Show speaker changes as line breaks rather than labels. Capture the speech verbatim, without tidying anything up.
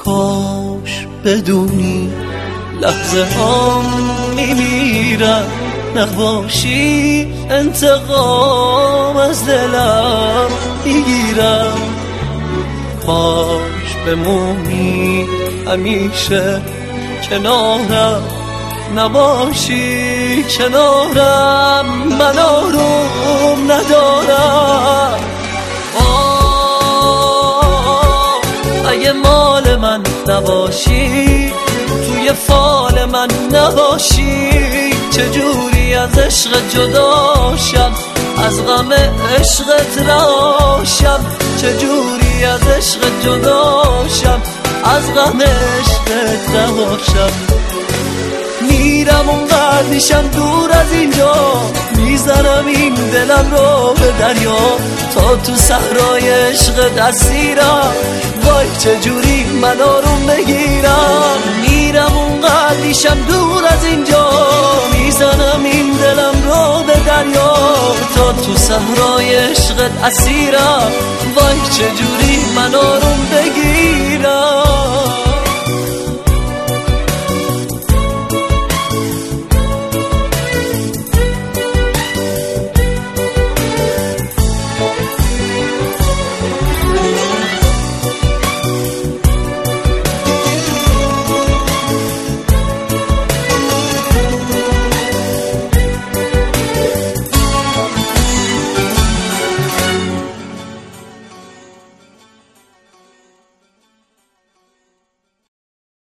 کاش بدونی لحظه هم میمیرم، نباشی انتقام از دلم میگیرم. کاش بمونی همیشه کنارم، نباشی کنارم من آروم ندارم. آه اگه مال من نباشی، توی فال من نباشی، چجوری از عشق جداشم، از غم عشقت راشم، چجوری از عشق جداشم، از غم عشقت راشم. میرم اونقدر میشم دور از اینجا، میزنم این دلم رو به دریا، تا تو صحرای عشق دستیرم، وای چجوری من آروم بگیرم. میرم اونقدر میشم دور از اینجا، میزنم این دلم رو به دریا، تا تو صحرای عشق اسیرم، وای چجوری من آروم بگیرم.